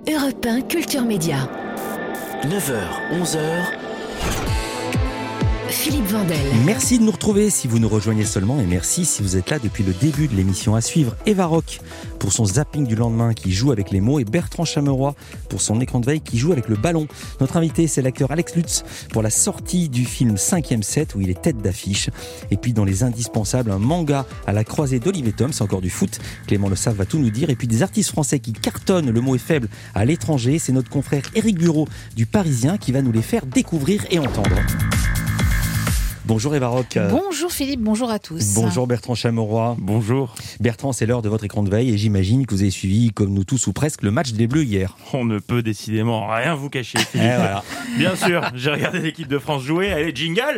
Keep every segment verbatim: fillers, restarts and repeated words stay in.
Europe un Culture Média. neuf heures, onze heures. Philippe Vandel. Merci de nous retrouver si vous nous rejoignez seulement, et merci si vous êtes là depuis le début de l'émission. À suivre, Eva Rock pour son zapping du lendemain qui joue avec les mots, et Bertrand Chameroy pour son écran de veille qui joue avec le ballon. Notre invité, c'est l'acteur Alex Lutz pour la sortie du film cinquième set où il est tête d'affiche. Et puis dans les indispensables, un manga à la croisée d'Olivier Tom, c'est encore du foot, Clément Le Save va tout nous dire. Et puis des artistes français qui cartonnent, le mot est faible, à l'étranger. C'est notre confrère Éric Bureau du Parisien qui va nous les faire découvrir et entendre. Bonjour Eva Rock. Bonjour Philippe, bonjour à tous. Bonjour Bertrand Chameroy. Bonjour. Bertrand, c'est l'heure de votre écran de veille et j'imagine que vous avez suivi, comme nous tous ou presque, le match des Bleus hier. On ne peut décidément rien vous cacher, Philippe. Et voilà. Bien sûr, j'ai regardé l'équipe de France jouer. Allez, jingle.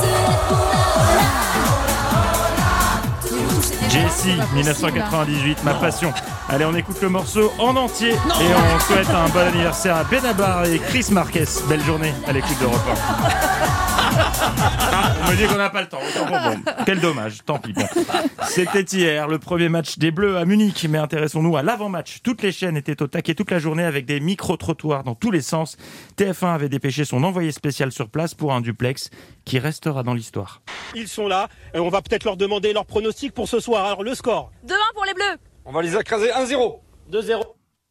Jessie, dix-neuf cent quatre-vingt-dix-huit, ma passion. Allez, on écoute le morceau en entier non. Et on souhaite un bon anniversaire à Benabar et Chris Marquez. Belle journée à l'équipe d'Europe un. Ah, on me dit qu'on n'a pas le temps. Bon, bon. Quel dommage, tant pis. Bon. C'était hier le premier match des Bleus à Munich, mais intéressons-nous à l'avant-match. Toutes les chaînes étaient au taquet toute la journée avec des micro-trottoirs dans tous les sens. T F un avait dépêché son envoyé spécial sur place pour un duplex qui restera dans l'histoire. Ils sont là, et on va peut-être leur demander leur pronostic pour ce soir. Alors le score. deux un pour les Bleus. On va les écraser un zéro. deux zéro.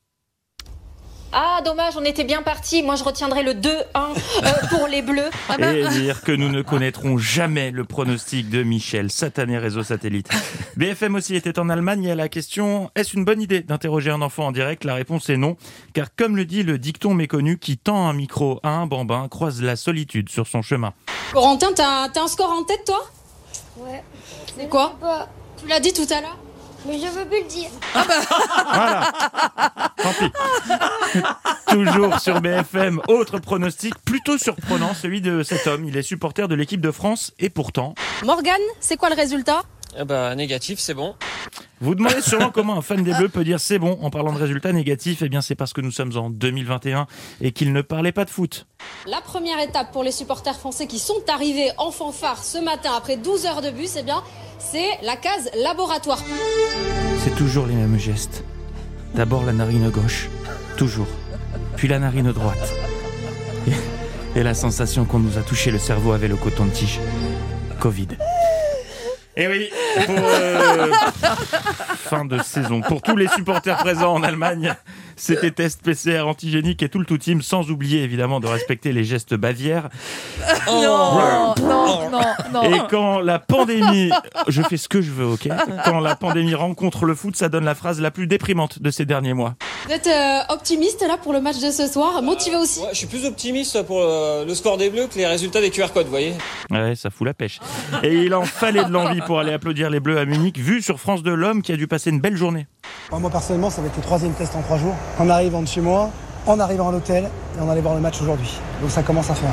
Ah, dommage, on était bien partis. Moi, je retiendrai le deux un euh, pour les Bleus. Ah bah... Et dire que nous ne connaîtrons jamais le pronostic de Michel, satané réseau satellite. B F M aussi était en Allemagne et à la question « Est-ce une bonne idée d'interroger un enfant en direct ?» La réponse est non, car comme le dit le dicton méconnu, qui tend un micro à un bambin croise la solitude sur son chemin. Corentin, t'as, t'as un score en tête, toi ? Ouais. C'est quoi ? Pas... Tu l'as dit tout à l'heure ? Mais je veux plus le dire. Ah bah. Voilà. Tant pis. Toujours sur B F M, autre pronostic plutôt surprenant, celui de cet homme. Il est supporter de l'équipe de France et pourtant... Morgane, c'est quoi le résultat ? Eh bah, négatif, c'est bon. Vous demandez sûrement comment un fan des Bleus peut dire c'est bon en parlant de résultats négatifs. Eh bien, c'est parce que nous sommes en deux mille vingt et un et qu'il ne parlait pas de foot. La première étape pour les supporters français qui sont arrivés en fanfare ce matin après douze heures de bus, eh bien, c'est la case laboratoire. C'est toujours les mêmes gestes. D'abord la narine gauche, toujours. Puis la narine droite. Et, et la sensation qu'on nous a touché le cerveau avec le coton-tige. Covid. Et oui, pour euh, fin de saison. Pour tous les supporters présents en Allemagne, c'était test P C R antigénique et tout le tout team, sans oublier évidemment de respecter les gestes bavières. Oh, non, non, non, non. Et quand la pandémie, je fais ce que je veux, ok ? Quand la pandémie rencontre le foot, ça donne la phrase la plus déprimante de ces derniers mois. Vous êtes euh, optimiste là pour le match de ce soir, motivé aussi ? Ouais, je suis plus optimiste pour euh, le score des Bleus que les résultats des Q R codes, vous voyez ? Ouais, ça fout la pêche. Et il en fallait de l'envie pour aller applaudir les Bleus à Munich, vu sur France deux, l'homme qui a dû passer une belle journée. Moi personnellement, ça va être le troisième test en trois jours. En arrivant de chez moi, en arrivant à l'hôtel, et on allait voir le match aujourd'hui. Donc ça commence à faire.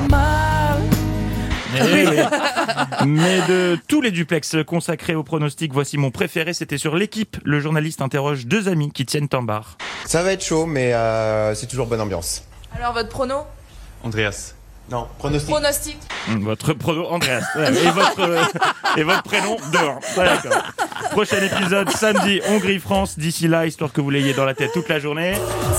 Mais, mais de tous les duplex consacrés au pronostic, voici mon préféré, c'était sur l'équipe. Le journaliste interroge deux amis qui tiennent en bar. Ça va être chaud, mais euh, c'est toujours bonne ambiance. Alors votre prono ? Andreas. Non, pronostic. Pronostic. Votre prono, Andreas. Ouais, et, votre, euh, et votre prénom, dehors. Ouais, d'accord. Prochain épisode, samedi, Hongrie-France. D'ici là, histoire que vous l'ayez dans la tête toute la journée.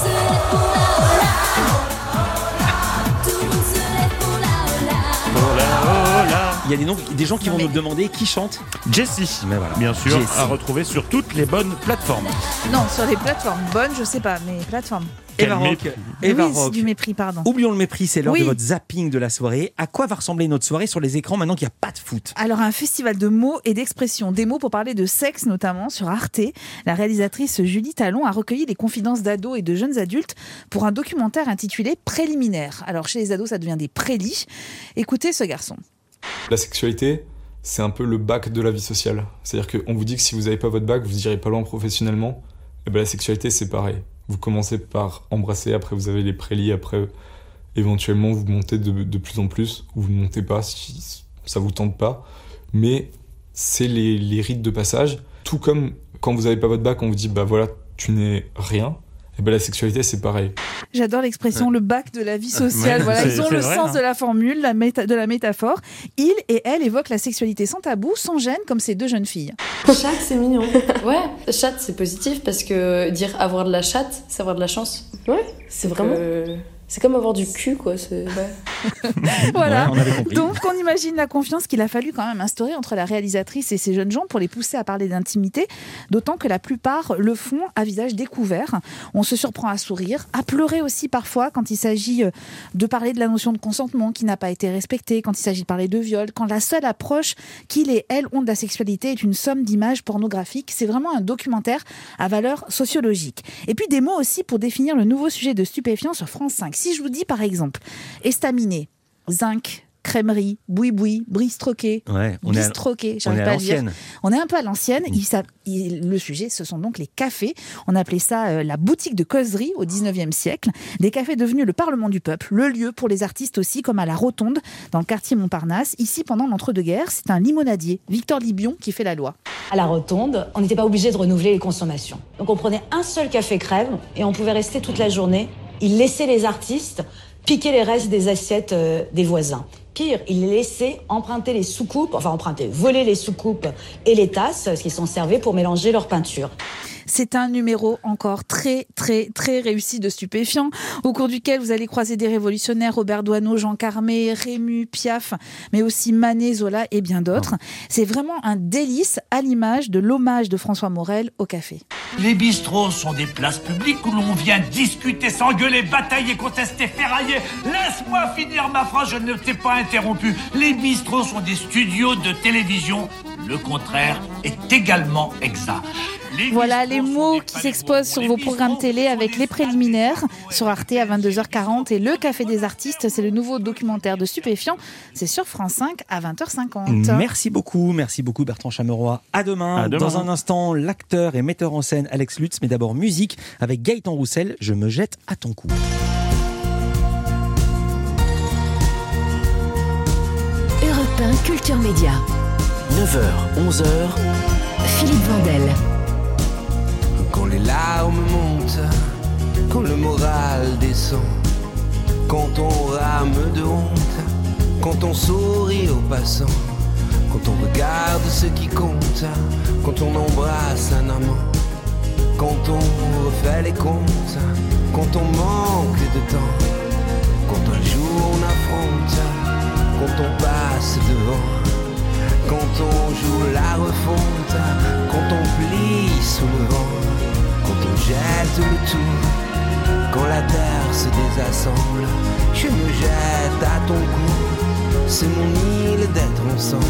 Il y a des, noms, des gens qui vont nous demander qui chante. Jessie, mais voilà. Bien sûr, Jessie. à retrouver sur toutes les bonnes plateformes. Non, sur les plateformes bonnes, je sais pas, mais plateformes. Eva Rock. Eva Oui, c'est Rock. du mépris, pardon. Oublions le mépris, c'est l'heure Oui. de votre zapping de la soirée. À quoi va ressembler notre soirée sur les écrans maintenant qu'il n'y a pas de foot ? Alors, un festival de mots et d'expressions. Des mots pour parler de sexe, notamment sur Arte. La réalisatrice Julie Talon a recueilli les confidences d'ados et de jeunes adultes pour un documentaire intitulé Préliminaire. Alors, chez les ados, ça devient des prélis. Écoutez ce garçon. La sexualité, c'est un peu le bac de la vie sociale. C'est-à-dire qu'on vous dit que si vous n'avez pas votre bac, vous n'irez pas loin professionnellement. Et ben la sexualité, c'est pareil. Vous commencez par embrasser, après vous avez les prélis, après éventuellement vous montez de, de plus en plus, ou vous ne montez pas si ça vous tente pas. Mais c'est les, les rites de passage. Tout comme quand vous n'avez pas votre bac, on vous dit bah voilà, tu n'es rien. Et ben la sexualité, c'est pareil. J'adore l'expression le bac de la vie sociale. Ouais, voilà, c'est- ils ont c'est le vrai, sens hein. de la formule, la méta- de la métaphore. Ils et elles évoquent la sexualité sans tabou, sans gêne, comme ces deux jeunes filles. Chatte, c'est mignon. Ouais, chatte, c'est positif parce que dire avoir de la chatte, c'est avoir de la chance. Ouais, c'est vraiment- Euh, C'est comme avoir du cul, quoi. C'est... Voilà. Ouais, on avait compris. Donc, on imagine la confiance qu'il a fallu quand même instaurer entre la réalisatrice et ces jeunes gens pour les pousser à parler d'intimité, d'autant que la plupart le font à visage découvert. On se surprend à sourire, à pleurer aussi parfois quand il s'agit de parler de la notion de consentement qui n'a pas été respectée, quand il s'agit de parler de viol, quand la seule approche qu'ils et elles ont de la sexualité est une somme d'images pornographiques. C'est vraiment un documentaire à valeur sociologique. Et puis des mots aussi pour définir le nouveau sujet de stupéfiants sur France cinq. Si je vous dis par exemple estaminet, zinc, crèmerie, boui-boui, bristroqué, Ouais, on est à- bistroqué, on j'arrive est à pas à le dire. l'ancienne. On est un peu à l'ancienne. Il s'a- il- le sujet, ce sont donc les cafés. On appelait ça euh, la boutique de causerie au dix-neuvième siècle. Des cafés devenus le Parlement du peuple, le lieu pour les artistes aussi, comme à la Rotonde, dans le quartier Montparnasse. Ici, pendant l'entre-deux-guerres, c'est un limonadier, Victor Libion, qui fait la loi. À la Rotonde, on n'était pas obligé de renouveler les consommations. Donc on prenait un seul café crème et on pouvait rester toute la journée. Il laissait les artistes piquer les restes des assiettes euh, des voisins. Pire, il les laissait emprunter les soucoupes, enfin emprunter, voler les soucoupes et les tasses, ce qui sont servis pour mélanger leur peinture. C'est un numéro encore très, très, très réussi de stupéfiants, au cours duquel vous allez croiser des révolutionnaires, Robert Doisneau, Jean Carmé, Rému, Piaf, mais aussi Manet, Zola et bien d'autres. C'est vraiment un délice à l'image de l'hommage de François Morel au café. Les bistrots sont des places publiques où l'on vient discuter, s'engueuler, batailler, contester, ferrailler. Laisse-moi finir ma phrase, je ne t'ai pas interrompu. Les bistrots sont des studios de télévision. Le contraire est également exact. Les Voilà les mots qui s'exposent sur vos programmes télé avec les préliminaires sur Arte à vingt-deux heures quarante et le Café des artistes, c'est le nouveau documentaire de stupéfiants. C'est sur France cinq à vingt heures cinquante. Merci beaucoup, merci beaucoup Bertrand Chameroy. À demain. À demain. Dans un instant, l'acteur et metteur en scène Alex Lutz, mais d'abord musique avec Gaëtan Roussel. Je me jette à ton cou. Europe un Culture Média. neuf heures, onze heures. Philippe Vandel. Quand les larmes montent, quand le moral descend, quand on rame de honte, quand on sourit aux passants, quand on regarde ce qui compte, quand on embrasse un amant, quand on refait les comptes, quand on manque de temps, quand un jour on affronte, quand on passe devant, quand on joue la refonte, quand on plie sous le vent, quand on jette le tout, quand la terre se désassemble, je me jette à ton cou, c'est mon île d'être ensemble.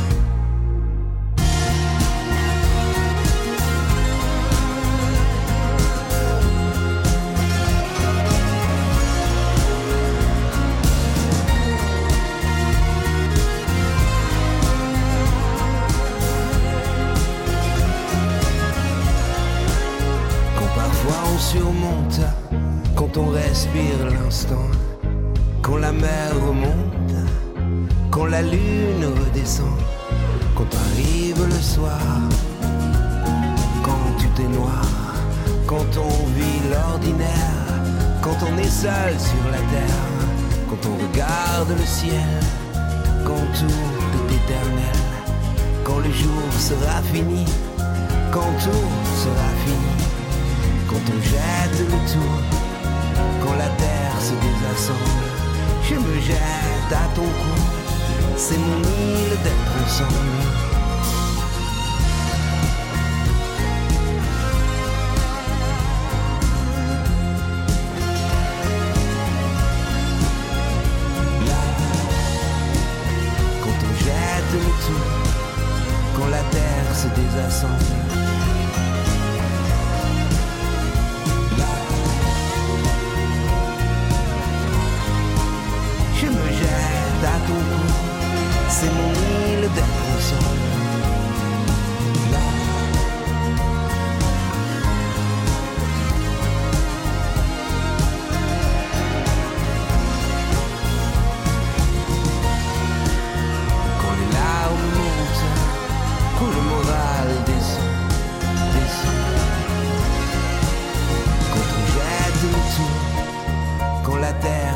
Surmonte, quand on respire l'instant, quand la mer remonte, quand la lune redescend, quand arrive le soir, quand tout est noir, quand on vit l'ordinaire, quand on est seul sur la terre, quand on regarde le ciel, quand tout est éternel, quand le jour sera fini, quand tout sera fini. Quand on jette le tout, quand la terre se désassemble, je me jette à ton cou, c'est mon île d'être ensemble. Là, quand on jette le tout, quand la terre se désassemble, je me jette à ton cou, c'est mon île d'être ensemble.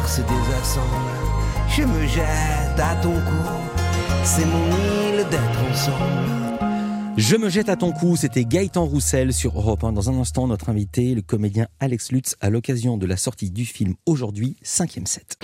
corps se désassemble. Je me jette à ton cou, c'est mon île d'être ensemble. Je me jette à ton cou, c'était Gaëtan Roussel sur Europe un. Dans un instant, notre invité, le comédien Alex Lutz, à l'occasion de la sortie du film Aujourd'hui, cinquième set.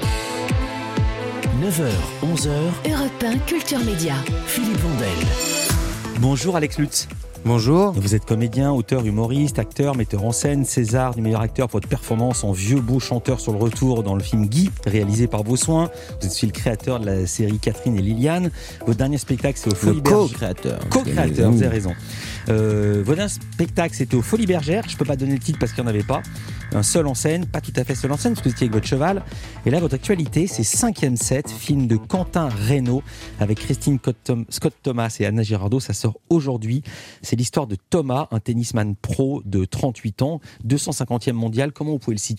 neuf heures, onze heures. Europe un Culture Média. Philippe Vandel. Bonjour Alex Lutz. Bonjour. Vous êtes comédien, auteur, humoriste, acteur, metteur en scène, César du meilleur acteur pour votre performance en vieux beau chanteur sur le retour dans le film Guy, réalisé par vos soins. Vous êtes aussi le créateur de la série Catherine et Liliane. Votre dernier spectacle, c'est au Folies Bergère. Co-créateur. Co-créateur, vous avez raison. Euh, votre dernier spectacle, c'était au Folies Bergère. Je ne peux pas donner le titre parce qu'il n'y en avait pas. Un seul en scène, pas tout à fait seul en scène, parce que vous étiez avec votre cheval. Et là, votre actualité, c'est cinquième set, film de Quentin Reynaud, avec Christine Scott Thomas et Anna Girardot. Ça sort aujourd'hui. C'est l'histoire de Thomas, un tennisman pro de trente-huit ans, deux cent cinquantième mondial. Comment vous pouvez le situer ?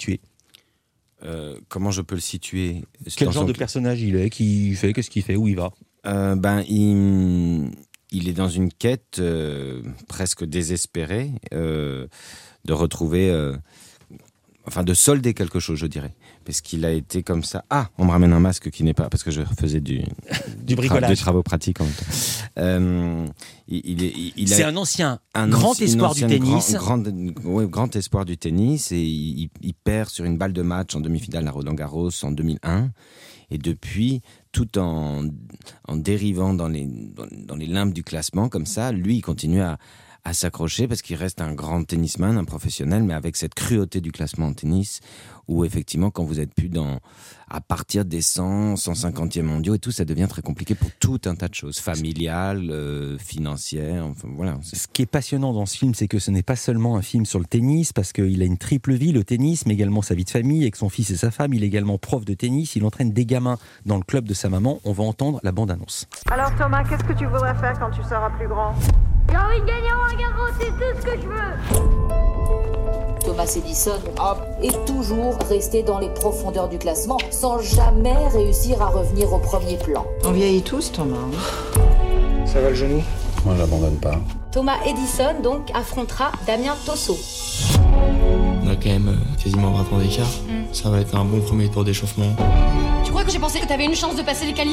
euh, Comment je peux le situer ? Quel genre de personnage il est ? Qui fait ? Qu'est-ce qu'il fait ? Où il va ? euh, Ben, il, il est dans une quête euh, presque désespérée euh, de retrouver... Euh, Enfin, de solder quelque chose, je dirais. Parce qu'il a été comme ça. Ah, on me ramène un masque qui n'est pas... Parce que je faisais du... du bricolage. Des travaux pratiques en même temps. Euh, il, il, il, il C'est a, un ancien un grand espoir du tennis. Grand, grand, ouais, grand espoir du tennis. Et il, il perd sur une balle de match en demi-finale à Roland-Garros en deux mille un. Et depuis, tout en, en dérivant dans les, dans, dans les limbes du classement, comme ça, lui, il continue à... à s'accrocher parce qu'il reste un grand tennisman, un professionnel, mais avec cette cruauté du classement en tennis où effectivement quand vous êtes plus dans à partir des cent, cent cinquantième mondiaux et tout, ça devient très compliqué pour tout un tas de choses, familiales, euh, financières, enfin voilà. Ce qui est passionnant dans ce film, c'est que ce n'est pas seulement un film sur le tennis, parce qu'il a une triple vie, le tennis, mais également sa vie de famille avec son fils et sa femme. Il est également prof de tennis, il entraîne des gamins dans le club de sa maman. On va entendre la bande-annonce. Alors Thomas, qu'est-ce que tu voudrais faire quand tu seras plus grand ? J'ai envie de gagner Roland Garros, c'est tout ce que je veux. Thomas Edison est toujours resté dans les profondeurs du classement sans jamais réussir à revenir au premier plan. On vieillit tous, Thomas. Ça va le genou ? Moi, j'abandonne pas. Thomas Edison donc affrontera Damien Tosso. On a quand même quasiment vingt ans d'écart. Mm. Ça va être un bon premier tour d'échauffement. Tu crois que j'ai pensé que t'avais une chance de passer les qualifs ?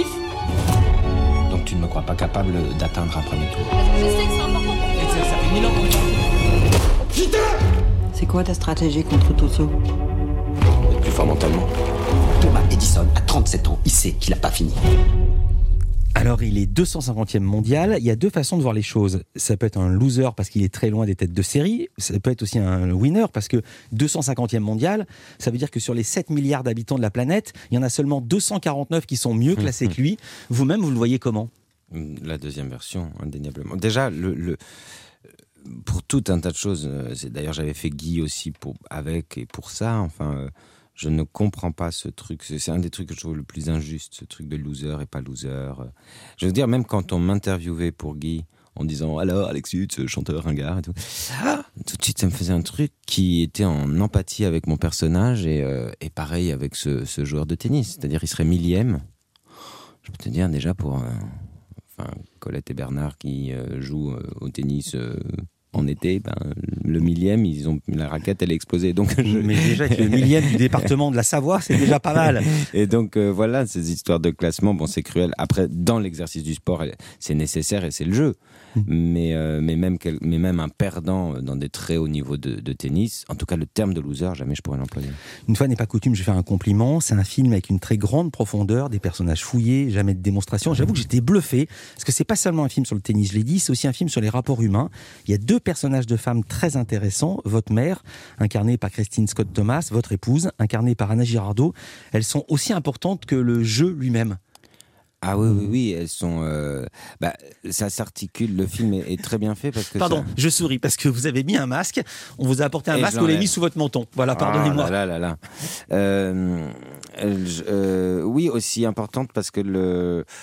Donc tu ne me crois pas capable d'atteindre un premier tour ? Parce que je sais que c'est important pour toi. Ça fait mille ans qu'on est... Putain ! C'est quoi ta stratégie contre Tosso ? Être plus fort mentalement. Thomas Edison a trente-sept ans, il sait qu'il n'a pas fini. Alors, il est deux cent cinquantième mondial. Il y a deux façons de voir les choses. Ça peut être un loser parce qu'il est très loin des têtes de série. Ça peut être aussi un winner parce que deux cent cinquantième mondial, ça veut dire que sur les sept milliards d'habitants de la planète, il y en a seulement deux cent quarante-neuf qui sont mieux classés que lui. Vous-même, vous le voyez comment ? La deuxième version, indéniablement. Déjà, le, le, pour tout un tas de choses, c'est, d'ailleurs j'avais fait Guy aussi pour, avec et pour ça, enfin... Euh, je ne comprends pas ce truc. C'est un des trucs que je trouve le plus injuste, ce truc de loser et pas loser. Je veux dire, même quand on m'interviewait pour Guy, en disant « Alors, Alex Lutz, chanteur ringard et tout », tout de suite, ça me faisait un truc qui était en empathie avec mon personnage et, euh, et pareil avec ce, ce joueur de tennis. C'est-à-dire, il serait millième. Je peux te dire, déjà, pour euh, enfin, Colette et Bernard qui euh, jouent euh, au tennis... Euh, en été, ben, le millième, ils ont, la raquette, elle est explosée. Donc, je... Mais déjà, avec le millième du département de la Savoie, c'est déjà pas mal. Et donc, euh, voilà, ces histoires de classement, bon, c'est cruel. Après, dans l'exercice du sport, c'est nécessaire et c'est le jeu. Mmh. Mais, euh, mais, même quel, mais même un perdant dans des très hauts niveaux de, de tennis, en tout cas, le terme de loser, jamais je pourrais l'employer. Une fois n'est pas coutume, je vais faire un compliment. C'est un film avec une très grande profondeur, des personnages fouillés, jamais de démonstration. J'avoue que j'étais bluffé, parce que c'est pas seulement un film sur le tennis, je l'ai dit, c'est aussi un film sur les rapports humains. Il y a deux personnages de femmes très intéressants. Votre mère, incarnée par Christine Scott Thomas, votre épouse, incarnée par Anna Girardot. Elles sont aussi importantes que le jeu lui-même. Ah oui, oui, oui, elles sont... Euh, bah, ça s'articule, le film est, est très bien fait parce que... Pardon, ça... je souris parce que vous avez mis un masque, on vous a apporté un Et masque, on l'a mis sous votre menton. Voilà, pardonnez-moi. Ah là là là. Euh, euh, oui, aussi importante parce que le...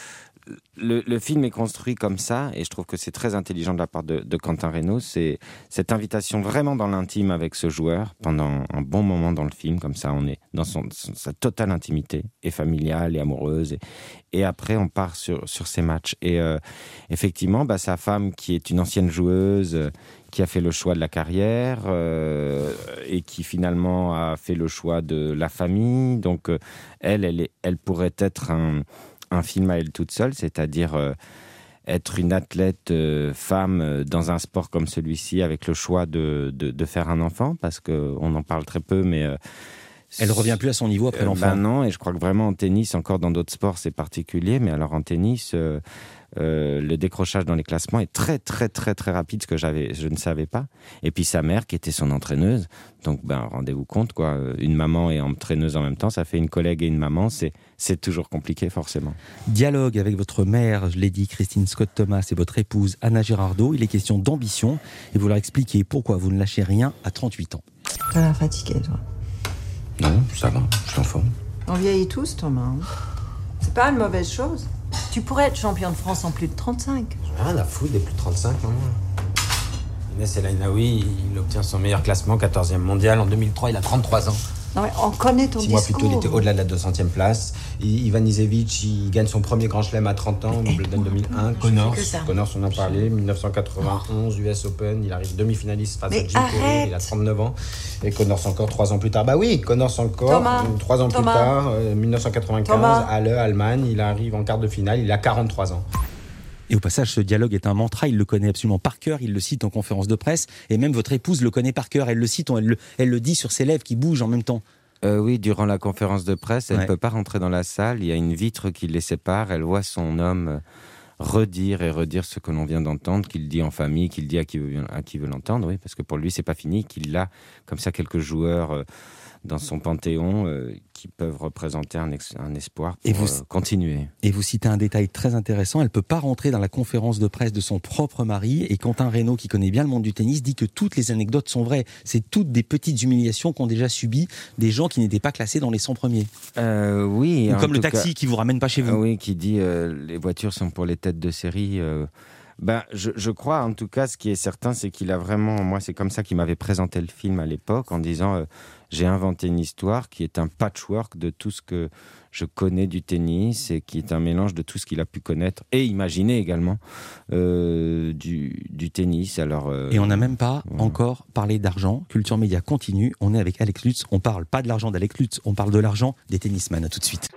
le, le film est construit comme ça, et je trouve que c'est très intelligent de la part de, de Quentin Reynaud. C'est cette invitation vraiment dans l'intime avec ce joueur pendant un bon moment dans le film, comme ça on est dans son, son, sa totale intimité, et familiale et amoureuse. Et, et après on part sur, sur ces matchs. Et euh, effectivement, bah, sa femme qui est une ancienne joueuse, euh, qui a fait le choix de la carrière euh, et qui finalement a fait le choix de la famille. Donc euh, elle, elle, est, elle pourrait être un, un film à elle toute seule, c'est-à-dire euh, être une athlète euh, femme euh, dans un sport comme celui-ci avec le choix de, de, de faire un enfant, parce qu'on en parle très peu, mais... Euh, elle ne revient plus à son niveau après euh, l'enfant. Ben non, et je crois que vraiment en tennis, encore dans d'autres sports, c'est particulier, mais alors en tennis... Euh, Euh, le décrochage dans les classements est très très très très rapide, ce que j'avais, je ne savais pas. Et puis sa mère qui était son entraîneuse, donc ben rendez-vous compte quoi, une maman et entraîneuse en même temps, ça fait une collègue et une maman, c'est c'est toujours compliqué forcément. Dialogue avec votre mère, je l'ai dit, Christine Scott Thomas, et votre épouse Anna Girardot. Il est question d'ambition et vous leur expliquez pourquoi vous ne lâchez rien à trente-huit ans. T'as l'air fatigué, toi. Non, ça va, je suis en forme. On vieillit tous, Thomas. C'est pas une mauvaise chose. Tu pourrais être champion de France en plus de trente-cinq. Rien à foutre des plus de trente-cinq, maman. Inès El Ainaoui, il obtient son meilleur classement, quatorzième mondial. En deux mille trois, il a trente-trois ans. Non, mais on connaît ton Six discours. mois plus tôt, il était au-delà de la deux centième place. I- Ivan Izevich, il gagne son premier grand chelem à trente ans, Wimbledon deux mille un. Connors, Connors, on en parlait, dix-neuf cent quatre-vingt-onze, U S Open. Il arrive demi-finaliste face Mais à Jim Courier, il a trente-neuf ans. Et Connors encore trois ans plus tard. Bah oui, Connors encore, Thomas, trois ans Thomas. plus tard, euh, dix-neuf cent quatre-vingt-quinze, Thomas. Halle, Allemagne. Il arrive en quart de finale, il a quarante-trois ans. Et au passage, ce dialogue est un mantra, il le connaît absolument par cœur, il le cite en conférence de presse, et même votre épouse le connaît par cœur, elle le cite, elle le, elle le dit sur ses lèvres qui bougent en même temps. Euh, oui, durant la conférence de presse, elle ne Ouais. peut pas rentrer dans la salle, il y a une vitre qui les sépare, elle voit son homme euh, redire et redire ce que l'on vient d'entendre, qu'il dit en famille, qu'il dit à qui veut, à qui veut l'entendre, oui, parce que pour lui, c'est pas fini, qu'il a comme ça quelques joueurs euh, dans son panthéon euh, qui peuvent représenter un, ex- un espoir pour Et vous- euh, continuer. Et vous citez un détail très intéressant, elle ne peut pas rentrer dans la conférence de presse de son propre mari, et Quentin Reynaud, qui connaît bien le monde du tennis, dit que toutes les anecdotes sont vraies. C'est toutes des petites humiliations qu'ont déjà subies des gens qui n'étaient pas classés dans les cent premiers. Euh, oui. Ou en comme le tout taxi cas- qui vous ramène pas chez vous. Ah oui, qui dit euh, les voitures sont pour les têtes de série. euh, Ben, je, je crois, en tout cas, ce qui est certain, c'est qu'il a vraiment... Moi, c'est comme ça qu'il m'avait présenté le film à l'époque, en disant euh, j'ai inventé une histoire qui est un patchwork de tout ce que je connais du tennis et qui est un mélange de tout ce qu'il a pu connaître et imaginer également euh, du, du tennis. Alors, euh, Et on n'a même pas encore parlé d'argent. Culture Média continue. On est avec Alex Lutz. On parle pas de l'argent d'Alex Lutz, on parle de l'argent des tennisman. À tout de suite.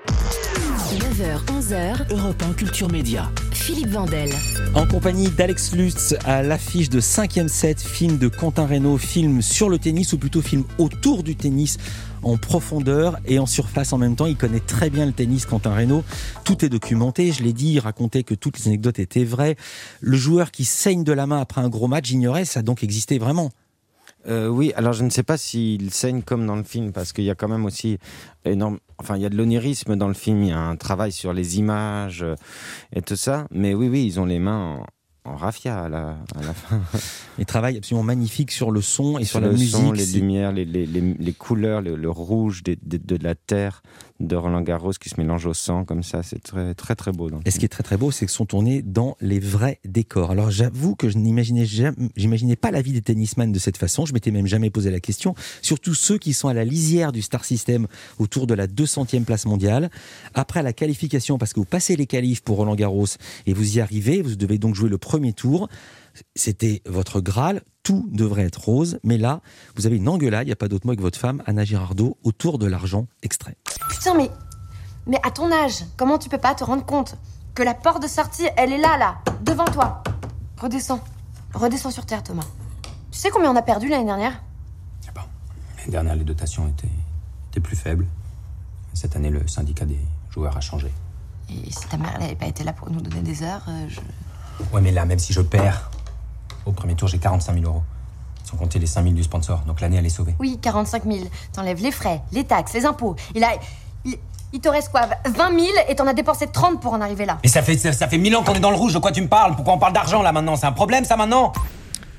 neuf heures, onze heures, Europe un Culture Média. Philippe Vandel. En compagnie d'Alex Lutz, à l'affiche de cinquième set, film de Quentin Reynaud, film sur le tennis, ou plutôt film autour du tennis, en profondeur et en surface en même temps. Il connaît très bien le tennis, Quentin Reynaud. Tout est documenté, je l'ai dit, il racontait que toutes les anecdotes étaient vraies. Le joueur qui saigne de la main après un gros match, j'ignorais, ça a donc existé vraiment. Euh, oui, alors je ne sais pas s'il saigne comme dans le film, parce qu'il y a quand même aussi énorme... Enfin, il y a de l'onirisme dans le film, il y a un travail sur les images euh, et tout ça. Mais oui, oui, ils ont les mains en, en raffia à la, à la fin. Il travaille absolument magnifique sur le son et sur, sur la le musique. son, les C'est- lumières, les, les, les, les couleurs, le, le rouge des- des- de la terre de Roland Garros qui se mélange au sang comme ça, c'est très très très beau. Donc. Et ce qui est très très beau, c'est qu'ils sont tournés dans les vrais décors. Alors j'avoue que je n'imaginais jamais, j'imaginais pas la vie des tennisman de cette façon. Je m'étais même jamais posé la question. Surtout ceux qui sont à la lisière du Star System autour de la deux centième place mondiale. Après la qualification, parce que vous passez les qualifs pour Roland Garros et vous y arrivez, vous devez donc jouer le premier tour. C'était votre Graal, tout devrait être rose, mais là, vous avez une engueulade, il n'y a pas d'autre mot, avec votre femme, Anna Girardot, autour de l'argent extrait. Putain, mais. Mais à ton âge, comment tu peux pas te rendre compte que la porte de sortie, elle est là, là, devant toi. Redescends. Redescends sur terre, Thomas. Tu sais combien on a perdu l'année dernière? L'année dernière, les dotations étaient, étaient plus faibles. Cette année, le syndicat des joueurs a changé. Et si ta mère, elle avait pas été là pour nous donner des heures, euh, je. Ouais, mais là, même si je perds, au premier tour, j'ai quarante-cinq mille euros. Sans compter les cinq mille du sponsor. Donc l'année, elle est sauvée. Oui, quarante-cinq mille. T'enlèves les frais, les taxes, les impôts. Et là, il, il te reste quoi? vingt mille et t'en as dépensé trente pour en arriver là. Mais ça fait, ça, ça fait mille ans qu'on est dans le rouge. De quoi tu me parles? Pourquoi on parle d'argent, là, maintenant? C'est un problème, ça, maintenant?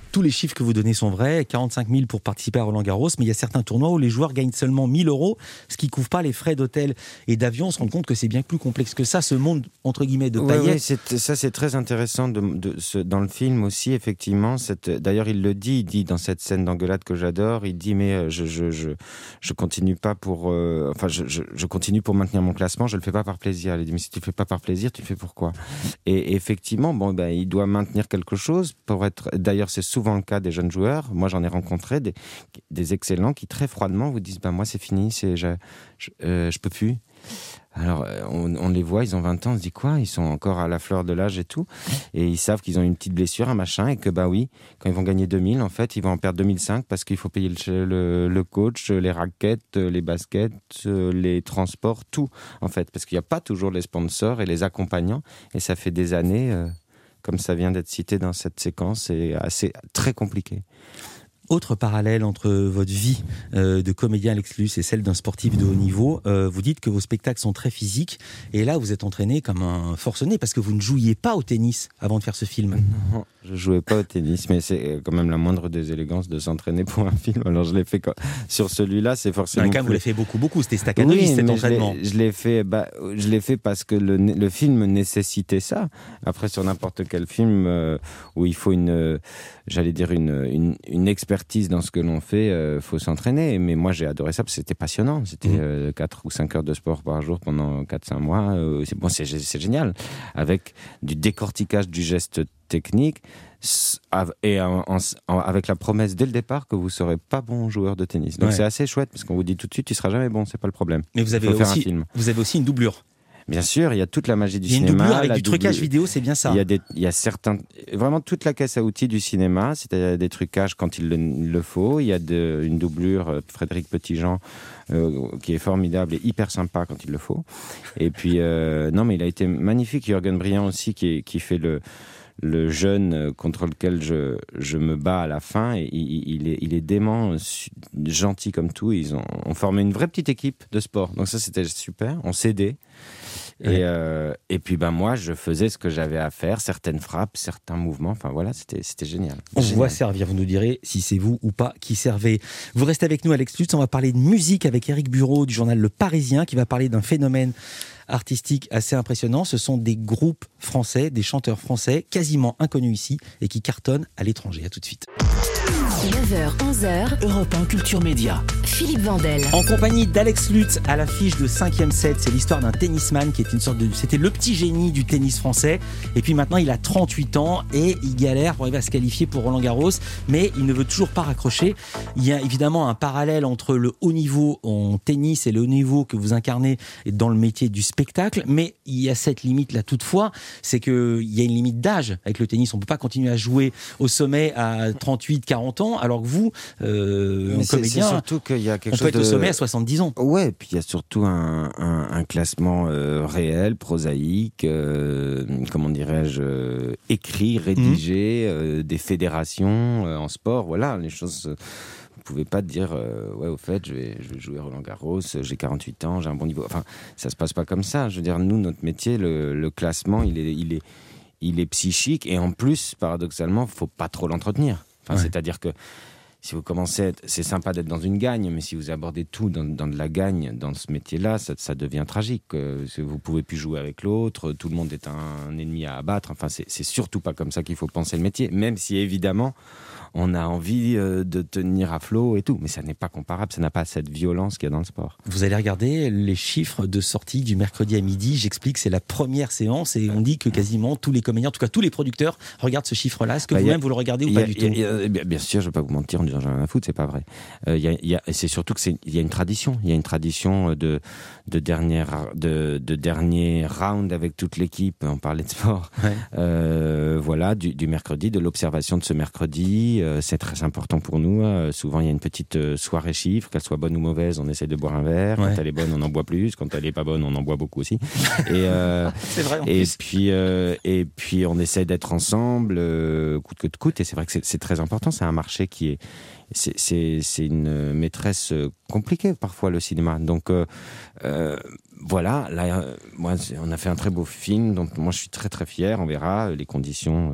tous les chiffres que vous donnez sont vrais, quarante-cinq mille pour participer à Roland-Garros, mais il y a certains tournois où les joueurs gagnent seulement mille euros, ce qui ne couvre pas les frais d'hôtel et d'avion. On se rend compte que c'est bien plus complexe que ça, ce monde entre guillemets de paillettes. Oui, oui, c'est, ça c'est très intéressant de, de, ce, dans le film aussi, effectivement. Cette, d'ailleurs, il le dit, il dit dans cette scène d'engueulade que j'adore, il dit mais je je je, je continue pas pour, euh, enfin je, je je continue pour maintenir mon classement, je le fais pas par plaisir. Il dit mais si tu le fais pas par plaisir, tu le fais pourquoi? Et effectivement, bon ben il doit maintenir quelque chose pour être. D'ailleurs, c'est souvent le cas des jeunes joueurs. Moi, j'en ai rencontré des des excellents qui très froidement vous disent ben moi c'est fini, c'est je je, euh, je peux plus. Alors, on, on les voit, ils ont vingt ans, on se dit quoi? Ils sont encore à la fleur de l'âge et tout. Et ils savent qu'ils ont une petite blessure, un machin, et que, bah oui, quand ils vont gagner deux mille, en fait, ils vont en perdre deux mille cinq parce qu'il faut payer le, le, le coach, les raquettes, les baskets, les transports, tout, en fait. Parce qu'il n'y a pas toujours les sponsors et les accompagnants. Et ça fait des années, euh, comme ça vient d'être cité dans cette séquence, c'est assez, très compliqué. Autre parallèle entre votre vie euh, de comédien Alex Lutz et celle d'un sportif de haut niveau, euh, vous dites que vos spectacles sont très physiques et là vous êtes entraîné comme un forcené parce que vous ne jouiez pas au tennis avant de faire ce film. Non, je jouais pas au tennis, mais c'est quand même la moindre des élégances de s'entraîner pour un film. Alors je l'ai fait quand... sur celui-là, c'est forcément. Dans le cas, vous l'avez fait beaucoup, beaucoup. C'était staccanoïste, oui, cet mais entraînement. Je l'ai, je l'ai fait, bah, je l'ai fait parce que le, le film nécessitait ça. Après, sur n'importe quel film euh, où il faut une, euh, j'allais dire une, une, une expertise dans ce que l'on fait, il euh, faut s'entraîner. Mais moi, j'ai adoré ça parce que c'était passionnant. C'était mmh. euh, quatre ou cinq heures de sport par jour pendant quatre cinq mois. Euh, c'est, bon, c'est, c'est génial. Avec du décortiquage du geste technique et en, en, avec la promesse dès le départ que vous ne serez pas bon joueur de tennis. Donc ouais. C'est assez chouette parce qu'on vous dit tout de suite, tu ne seras jamais bon, c'est pas le problème. Mais vous avez, aussi, vous avez aussi une doublure. Bien sûr, il y a toute la magie du cinéma. Il y a une doublure avec du doublure. Trucage vidéo, c'est bien ça. Il y a des, il y a certains, vraiment toute la caisse à outils du cinéma, c'est-à-dire des trucages quand il le, il le faut. Il y a de, une doublure, Frédéric Petitjean, euh, qui est formidable et hyper sympa quand il le faut. Et puis, euh, non, mais il a été magnifique. Jürgen Briand aussi, qui, est, qui fait le, le jeune contre lequel je, je me bats à la fin. Et il, il, est, il est dément, gentil comme tout. Ils ont, ont formé une vraie petite équipe de sport. Donc ça, c'était super. On s'aidait. Et, euh, et puis ben moi je faisais ce que j'avais à faire, certaines frappes, certains mouvements, enfin voilà, c'était, c'était génial. On génial. vous voit servir, vous nous direz si c'est vous ou pas qui servez. Vous restez avec nous Alex Lutz, on va parler de musique avec Éric Bureau du journal Le Parisien qui va parler d'un phénomène artistique assez impressionnant. Ce sont des groupes français, des chanteurs français quasiment inconnus ici et qui cartonnent à l'étranger. À tout de suite. neuf heures onze heures, Europe un Culture Média. Philippe Vandel. En compagnie d'Alex Lutz à l'affiche de cinquième set. C'est l'histoire d'un tennisman qui est une sorte de... C'était le petit génie du tennis français. Et puis maintenant, il a trente-huit ans et il galère pour arriver à se qualifier pour Roland-Garros. Mais il ne veut toujours pas raccrocher. Il y a évidemment un parallèle entre le haut niveau en tennis et le haut niveau que vous incarnez dans le métier du spectacle. Mais il y a cette limite-là toutefois. C'est qu'il y a une limite d'âge avec le tennis. On ne peut pas continuer à jouer au sommet à trente-huit, quarante ans. Alors que vous, euh, en comédien, c'est surtout qu'il y a quelque on chose peut être de... au sommet à soixante-dix ans. Ouais, puis il y a surtout un, un, un classement euh, réel, prosaïque, euh, comment dirais-je, euh, écrit, rédigé, mmh. euh, des fédérations euh, en sport, voilà, les choses... Euh, vous pouvez pas te dire, euh, ouais, au fait, je vais, je vais jouer Roland-Garros, j'ai quarante-huit ans, j'ai un bon niveau. Enfin, ça se passe pas comme ça. Je veux dire, nous, notre métier, le, le classement, il est, il est, il est psychique et en plus, paradoxalement, faut pas trop l'entretenir. Enfin, ouais. C'est-à-dire que si vous commencez, à être, c'est sympa d'être dans une gagne, mais si vous abordez tout dans, dans de la gagne, dans ce métier-là, ça, ça devient tragique. Euh, vous pouvez plus jouer avec l'autre, tout le monde est un ennemi à abattre. Enfin, c'est, c'est surtout pas comme ça qu'il faut penser le métier, même si évidemment on a envie euh, de tenir à flot et tout, mais ça n'est pas comparable, ça n'a pas cette violence qu'il y a dans le sport. Vous allez regarder les chiffres de sortie du mercredi à midi, j'explique, c'est la première séance et on dit que quasiment tous les comédiens, en tout cas tous les producteurs, regardent ce chiffre-là. Est-ce que bah, vous-même a, vous le regardez ou a, pas du tout? y a, Bien sûr, je ne vais pas vous mentir en disant j'en ai rien à foutre, c'est pas vrai. Euh, y a, y a, c'est surtout qu'il y a une tradition, il y a une tradition de, de, dernière, de, de dernier round avec toute l'équipe, on parlait de sport, ouais. euh, voilà, du, du mercredi, de l'observation de ce mercredi. C'est très important pour nous. Souvent, il y a une petite soirée chiffre, qu'elle soit bonne ou mauvaise, on essaie de boire un verre. Ouais. Quand elle est bonne, on en boit plus. Quand elle est pas bonne, on en boit beaucoup aussi. Et, euh, c'est vrai, en et plus. puis, euh, et puis, on essaie d'être ensemble, euh, coûte que coûte. Et c'est vrai que c'est, c'est très important. C'est un marché qui est, c'est, c'est, c'est une maîtresse compliquée parfois, le cinéma. Donc, euh, euh, voilà. Là, moi, on a fait un très beau film dont moi, je suis très très fier. On verra les conditions. Euh,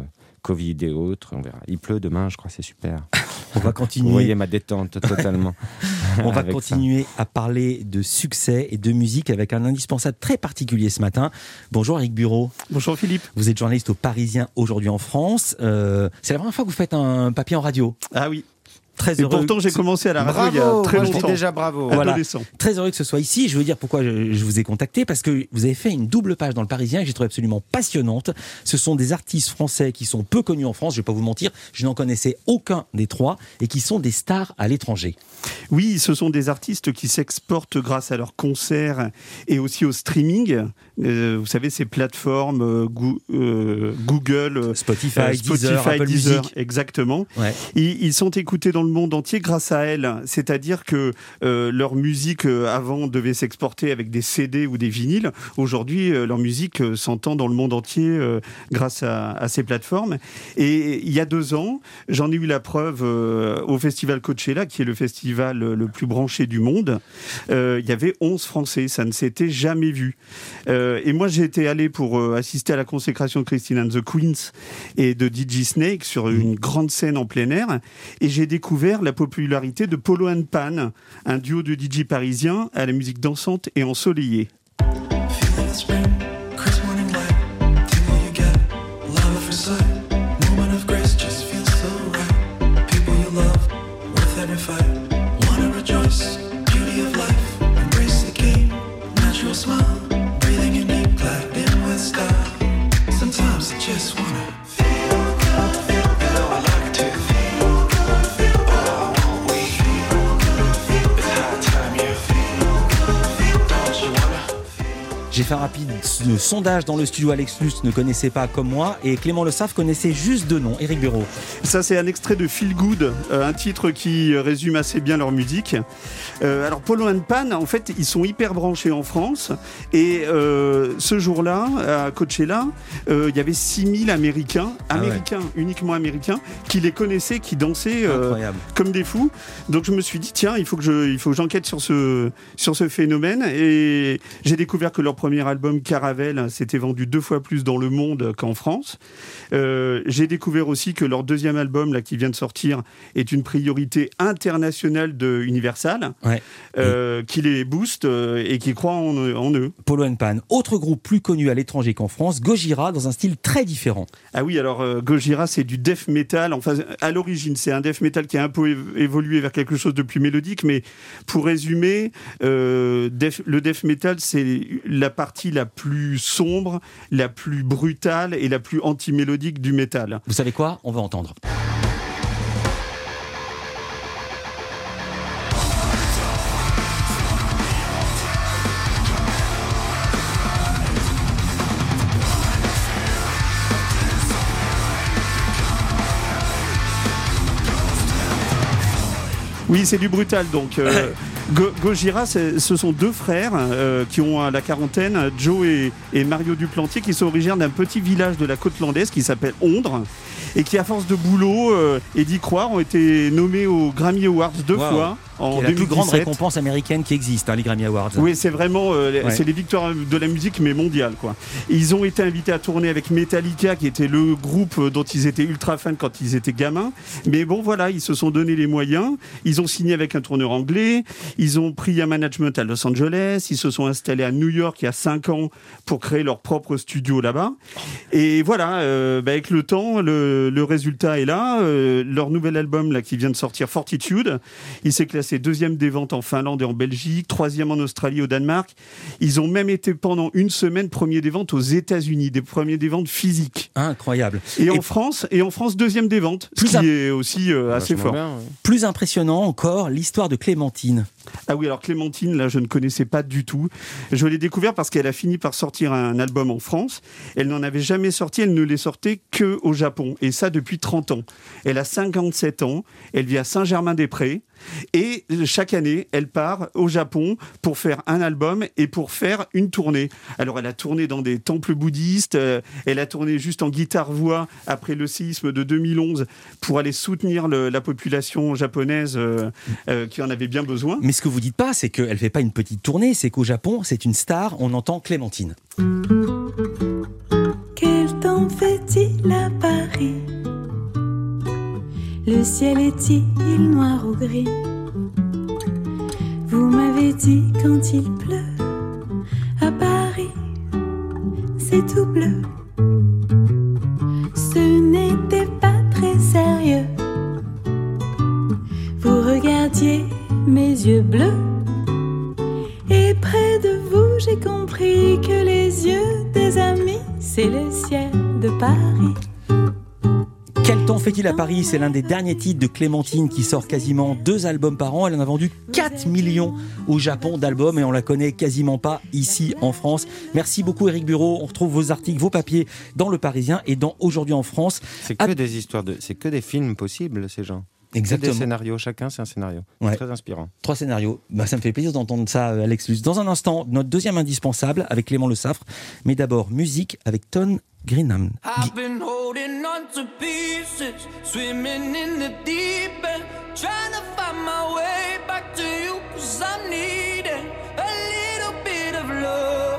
Covid et autres, on verra. Il pleut demain, je crois, c'est super. On va continuer. Vous voyez ma détente totalement. On va continuer ça. à parler de succès et de musique avec un indispensable très particulier ce matin. Bonjour Eric Bureau. Bonjour Philippe. Vous êtes journaliste au Parisien aujourd'hui en France. Euh, c'est la première fois que vous faites un papier en radio. Ah oui. Très et heureux. pourtant, j'ai commencé à la radio bravo, il y a très moi, longtemps. Je dis déjà bravo. Voilà. Très heureux que ce soit ici. Je veux dire pourquoi je, je vous ai contacté, parce que vous avez fait une double page dans le Parisien que j'ai trouvé absolument passionnante. Ce sont des artistes français qui sont peu connus en France, je ne vais pas vous mentir, je n'en connaissais aucun des trois, et qui sont des stars à l'étranger. Oui, ce sont des artistes qui s'exportent grâce à leurs concerts et aussi au streaming. Euh, vous savez, ces plateformes euh, go- euh, Google, Spotify, euh, Spotify Deezer, Apple Deezer, Music. Exactement. Ouais. Ils, ils sont écoutés dans le monde entier grâce à elles. C'est-à-dire que euh, leur musique euh, avant devait s'exporter avec des C D ou des vinyles. Aujourd'hui, euh, leur musique euh, s'entend dans le monde entier euh, grâce à, à ces plateformes. Et il y a deux ans, j'en ai eu la preuve euh, au festival Coachella, qui est le festival le plus branché du monde. Euh, il y avait onze Français, ça ne s'était jamais vu. Euh, et moi, j'ai été allé pour euh, assister à la consécration de Christine and the Queens et de D J Snake sur une grande scène en plein air. Et j'ai découvert la popularité de Polo and Pan, un duo de D J parisiens à la musique dansante et ensoleillée. J'ai fait un rapide sondage dans le studio. Alex Lust ne connaissait pas comme moi et Clément Le Saff connaissait juste deux noms. Éric Bureau. Ça, c'est un extrait de Feel Good, euh, un titre qui résume assez bien leur musique. Euh, alors, Polo and Pan, en fait, ils sont hyper branchés en France. Et euh, ce jour-là, à Coachella, euh, il y avait six mille Américains, Américains, ah ouais. uniquement Américains, qui les connaissaient, qui dansaient euh, comme des fous. Donc, je me suis dit, tiens, il faut que, je, il faut que j'enquête sur ce, sur ce phénomène. Et j'ai découvert que leur premier album Caravelle s'était vendu deux fois plus dans le monde qu'en France. Euh, j'ai découvert aussi que leur deuxième album là, qui vient de sortir est une priorité internationale de Universal, ouais. euh, qui les booste euh, et qui croit en, en eux. Polo and Pan, autre groupe plus connu à l'étranger qu'en France, Gojira, dans un style très différent. Ah oui, alors euh, Gojira, c'est du death metal. Enfin, à l'origine, c'est un death metal qui a un peu é- évolué vers quelque chose de plus mélodique, mais pour résumer, euh, death, le death metal, c'est la partie la plus sombre, la plus brutale et la plus anti-mélodique du métal. Vous savez quoi ? On va entendre. Oui, c'est du brutal, donc... Euh, Go- Gojira, ce sont deux frères euh, qui ont la quarantaine, Joe et, et Mario Duplantier, qui sont originaires d'un petit village de la côte landaise qui s'appelle Ondre, et qui, à force de boulot euh, et d'y croire, ont été nommés aux Grammy Awards deux wow. fois. En la plus grande récompense américaine qui existe, hein, les Grammy Awards. Oui, c'est vraiment euh, ouais. c'est les victoires de la musique, mais mondiale, quoi. Et ils ont été invités à tourner avec Metallica, qui était le groupe dont ils étaient ultra fans quand ils étaient gamins. Mais bon, voilà, ils se sont donné les moyens. Ils ont signé avec un tourneur anglais. Ils ont pris un management à Los Angeles. Ils se sont installés à New York il y a cinq ans pour créer leur propre studio là-bas. Et voilà, euh, bah, avec le temps, le, le résultat est là. Euh, leur nouvel album là qui vient de sortir, Fortitude, il s'est classé deuxième des ventes en Finlande et en Belgique, troisième en Australie et au Danemark. Ils ont même été pendant une semaine premier des ventes aux États-Unis, des premiers des ventes physiques. Incroyable. Et, et en France, et en France deuxième des ventes, ce qui imp... est aussi euh, assez fort. Bien, ouais. Plus impressionnant encore, l'histoire de Clémentine. Ah oui, alors Clémentine, là, je ne connaissais pas du tout. Je l'ai découvert parce qu'elle a fini par sortir un album en France. Elle n'en avait jamais sorti, elle ne les sortait qu'au Japon. Et ça depuis trente ans. Elle a cinquante-sept ans, elle vit à Saint-Germain-des-Prés. Et chaque année, elle part au Japon pour faire un album et pour faire une tournée. Alors, elle a tourné dans des temples bouddhistes, euh, elle a tourné juste en guitare-voix après le séisme de deux mille onze pour aller soutenir le, la population japonaise euh, euh, qui en avait bien besoin. Mais ce que vous dites pas, c'est qu'elle fait pas une petite tournée, c'est qu'au Japon, c'est une star, on entend Clémentine. Quel temps fait-il à Paris ? ciel est-il noir ou gris? Vous m'avez dit quand il pleut à Paris, c'est tout bleu. Ce n'était pas très sérieux. Vous regardiez mes yeux bleus, et près de vous j'ai compris que les yeux des amis, c'est le ciel de Paris. Quel temps fait-il à Paris? C'est l'un des derniers titres de Clémentine qui sort quasiment deux albums par an. Elle en a vendu quatre millions au Japon d'albums et on la connaît quasiment pas ici en France. Merci beaucoup Éric Bureau. On retrouve vos articles, vos papiers dans Le Parisien et dans Aujourd'hui en France. C'est que des histoires de, c'est que des films possibles, ces gens. Exactement. Des scénarios, chacun c'est un scénario. Ouais. Très inspirant. Trois scénarios. Bah, ça me fait plaisir d'entendre ça, Alex Lutz. Dans un instant, notre deuxième indispensable avec Clément Le Saffre. Mais d'abord, musique avec Ton Greenham. I've been holding on to pieces, swimming in the deep end, trying to find my way back to you, 'cause I'm needing a little bit of love,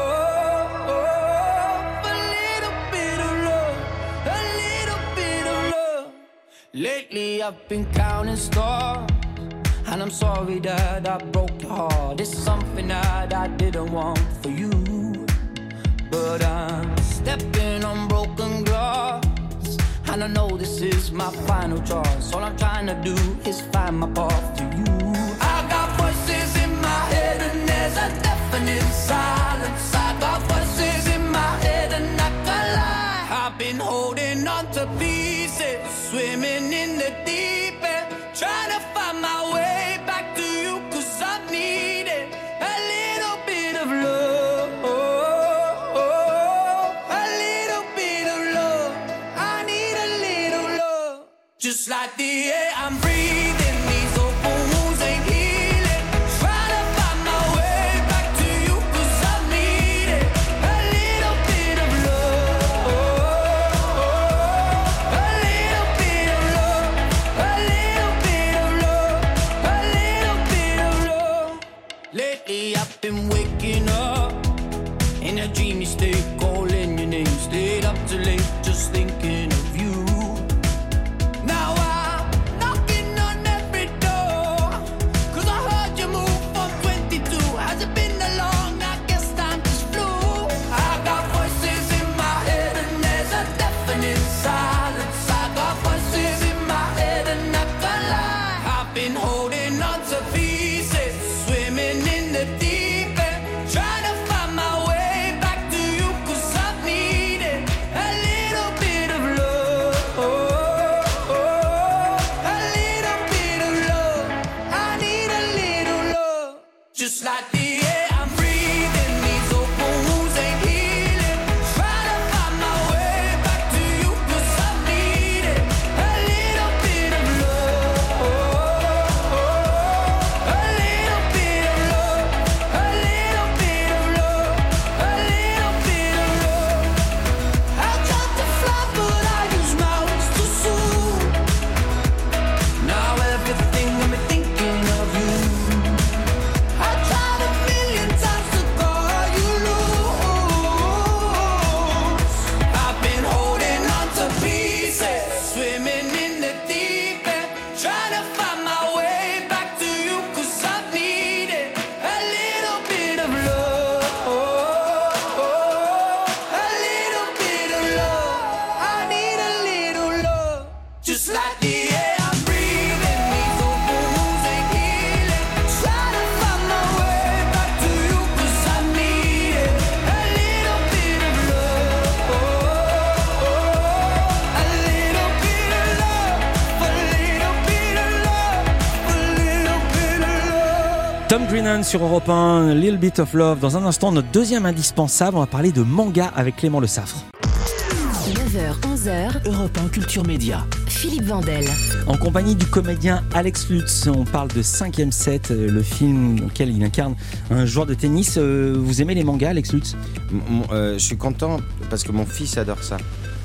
a little bit of love, a little bit of love. Lately I've been counting stars, and I'm sorry that I broke your heart. It's something that I didn't want for you, but I'm stepping on broken glass, and I know this is my final choice. All I'm trying to do is find my path to you. I got voices in my head and there's a deafening silence. I got voices in my head and I can't lie. I've been holding on to pieces, swimming in the deep end, trying to find my way back to you, 'cause I need it, a little bit of love. Just like the air I'm breathing, these open wounds ain't healing. Trying to find my way back to you, 'cause I need it, a little bit of love, a little bit of love, a little bit of love, a little bit of love. Lately I've been waking up in a dreamy state, calling your name, stayed up too late, just thinking of you. Now I'm knocking on every door, 'cause I heard you move from twenty-two. Has it been that long? I guess time just flew. I got voices in my head and there's a deafening silence. I got voices in my head and I can't lie. I've been holding on to pieces, swimming in the deep end, trying to find my way back to you, 'cause I need it, a little bit of love. Just like the air I'm breathing, these open wounds ain't healing. Trying to find my way back to you, 'cause I need it, a little bit of love, a little bit of love, a little bit of love, a little bit of love. I tried to fly but I use my wings too soon. Now everything got me thinking of you. I tried a million times to call you loose. I've been holding on to pieces, swimming in the deep end, trying to find my way back to you, 'cause I need it, a little bit of love, a little bit of love. I need a little love, just like the air I'm breathing. These open wounds ain't healing. Trying to find my way back to you, 'cause I need it, a little bit of love, a little bit of love, a little bit of love, a little bit of love. Tom Greenan sur Europe un, Little Bit of Love. Dans un instant, notre deuxième indispensable, on va parler de manga avec Clément Le Saffre. neuf heures onze heures, Europe un Culture Média. Philippe Vandel. En compagnie du comédien Alex Lutz, on parle de cinquième set, euh, le film dans lequel il incarne un joueur de tennis. Euh, vous aimez les mangas, Alex Lutz? Mon- euh, Je suis content parce que mon fils adore ça.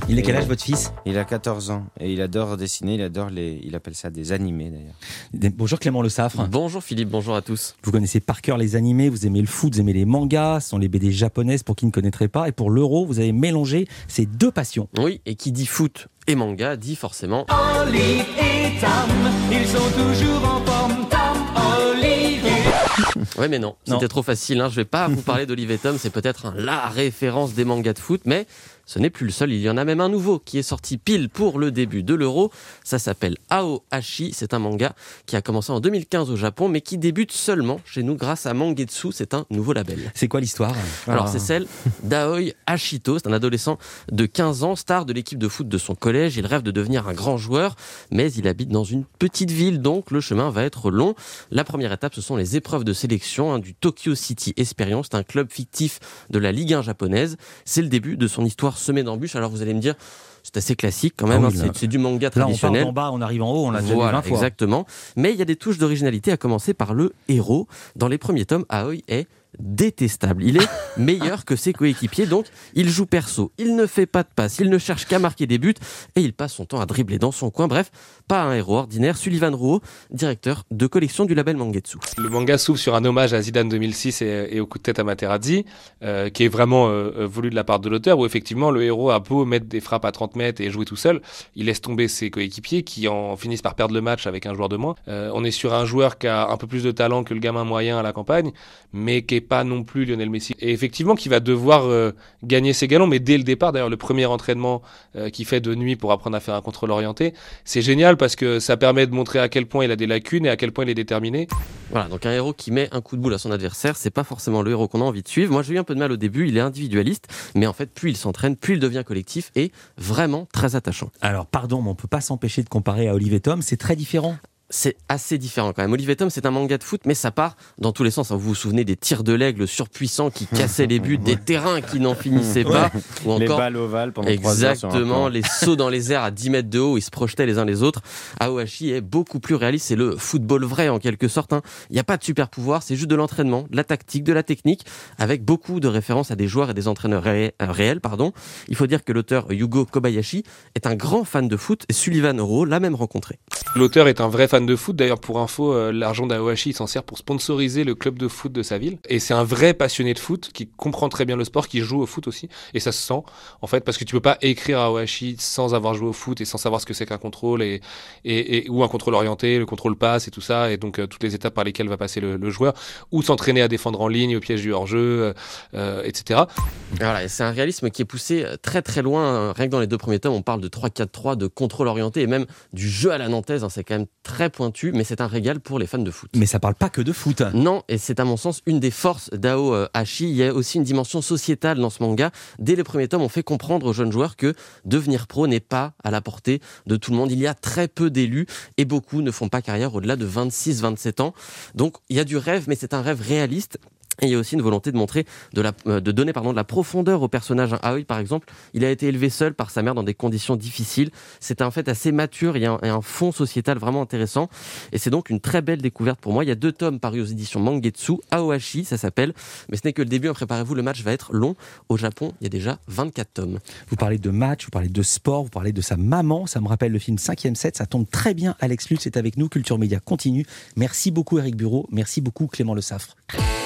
Il a quel âge, votre fils ? Il a quatorze ans et il adore dessiner, il adore les, il appelle ça des animés d'ailleurs. Bonjour Clément Le Saffre. Bonjour Philippe, bonjour à tous. Vous connaissez par cœur les animés, vous aimez le foot, vous aimez les mangas, ce sont les B D japonaises pour qui ne connaîtraient pas. Et pour l'euro, vous avez mélangé ces deux passions. Oui, et qui dit foot et manga dit forcément Olive et Tam, ils sont toujours en forme. Tam, Olive. Ouais mais non, c'était non. trop facile, hein. Je vais pas vous parler d'Olive et Tom, c'est peut-être la référence des mangas de foot, mais ce n'est plus le seul, il y en a même un nouveau qui est sorti pile pour le début de l'Euro. Ça s'appelle Aohashi, c'est un manga qui a commencé en deux mille quinze au Japon, mais qui débute seulement chez nous grâce à Mangetsu, c'est un nouveau label. C'est quoi l'histoire ? Alors ah. c'est celle d'Aoi Hashito, c'est un adolescent de quinze ans, star de l'équipe de foot de son collège. Il rêve de devenir un grand joueur, mais il habite dans une petite ville, donc le chemin va être long. La première étape, ce sont les épreuves de sélection hein, du Tokyo City Experience, c'est un club fictif de la Ligue un japonaise. C'est le début de son histoire semé d'embûches. Alors vous allez me dire, c'est assez classique quand même, ah oui, hein, c'est, c'est du manga traditionnel. Là on part d'en bas, on arrive en haut, on l'a déjà voilà, vu vingt fois. Exactement. Mais il y a des touches d'originalité, à commencer par le héros. Dans les premiers tomes, Aoi est détestable. Il est meilleur que ses coéquipiers, donc il joue perso, il ne fait pas de passe, il ne cherche qu'à marquer des buts et il passe son temps à dribbler dans son coin. Bref, pas un héros ordinaire. Sullivan Rouault, directeur de collection du label Mangetsu. Le manga s'ouvre sur un hommage à Zidane deux mille six et, et au coup de tête à Materazzi, euh, qui est vraiment euh, voulu de la part de l'auteur, où effectivement le héros a beau mettre des frappes à trente mètres et jouer tout seul, il laisse tomber ses coéquipiers qui en finissent par perdre le match avec un joueur de moins. Euh, on est sur un joueur qui a un peu plus de talent que le gamin moyen à la campagne, mais qui est pas non plus Lionel Messi. Et effectivement, qui va devoir euh, gagner ses galons, mais dès le départ, d'ailleurs, le premier entraînement euh, qu'il fait de nuit pour apprendre à faire un contrôle orienté, c'est génial parce que ça permet de montrer à quel point il a des lacunes et à quel point il est déterminé. Voilà, donc un héros qui met un coup de boule à son adversaire, c'est pas forcément le héros qu'on a envie de suivre. Moi, j'ai eu un peu de mal au début, il est individualiste, mais en fait, plus il s'entraîne, plus il devient collectif et vraiment très attachant. Alors, pardon, mais on peut pas s'empêcher de comparer à Olive et Tom, c'est très différent. C'est assez différent quand même. Olive et Tom, c'est un manga de foot, mais ça part dans tous les sens. Vous vous souvenez des tirs de l'aigle surpuissants qui cassaient les buts, des terrains qui n'en finissaient pas, ouais. ou encore les balles ovales pendant trois heures sur un exactement les sauts dans les airs à dix mètres de haut, ils se projetaient les uns les autres. Aohashi est beaucoup plus réaliste, c'est le football vrai en quelque sorte. Il hein. n'y a pas de super pouvoir, c'est juste de l'entraînement, de la tactique, de la technique, avec beaucoup de références à des joueurs et des entraîneurs ré- euh, réels. Pardon. Il faut dire que l'auteur Yugo Kobayashi est un grand fan de foot et Sullivan Rouault l'a même rencontré. L'auteur est un vrai fan de foot, d'ailleurs pour info, euh, l'argent d'Aohashi, il s'en sert pour sponsoriser le club de foot de sa ville. Et c'est un vrai passionné de foot qui comprend très bien le sport, qui joue au foot aussi. Et ça se sent, en fait, parce que tu peux pas écrire Aohashi sans avoir joué au foot et sans savoir ce que c'est qu'un contrôle et, et, et ou un contrôle orienté, le contrôle passe et tout ça, et donc euh, toutes les étapes par lesquelles va passer le, le joueur, ou s'entraîner à défendre en ligne au piège du hors-jeu, euh, et cetera. Et voilà, et c'est un réalisme qui est poussé très très loin. Rien que dans les deux premiers tomes, on parle de trois quatre trois, de contrôle orienté et même du jeu à la nantaise. Hein, c'est quand même très pointu, mais c'est un régal pour les fans de foot. Mais ça parle pas que de foot. Non, et c'est à mon sens une des forces d'Aohashi. Il y a aussi une dimension sociétale dans ce manga. Dès les premiers tomes, on fait comprendre aux jeunes joueurs que devenir pro n'est pas à la portée de tout le monde. Il y a très peu d'élus et beaucoup ne font pas carrière au-delà de vingt-six vingt-sept ans. Donc il y a du rêve, mais c'est un rêve réaliste. Et il y a aussi une volonté de montrer, de, la, de donner pardon, de la profondeur au personnage. Aoi, par exemple, il a été élevé seul par sa mère dans des conditions difficiles. C'est un fait assez mature, il y a un, un fond sociétal vraiment intéressant. Et c'est donc une très belle découverte pour moi. Il y a deux tomes parus aux éditions Mangetsu, Aohashi, ça s'appelle. Mais ce n'est que le début, préparez-vous, le match va être long. Au Japon, il y a déjà vingt-quatre tomes. Vous parlez de match, vous parlez de sport, vous parlez de sa maman. Ça me rappelle le film cinquième set, ça tombe très bien. Alex Lutz est avec nous, Culture Média continue. Merci beaucoup Eric Bureau, merci beaucoup Clément Le Saffre.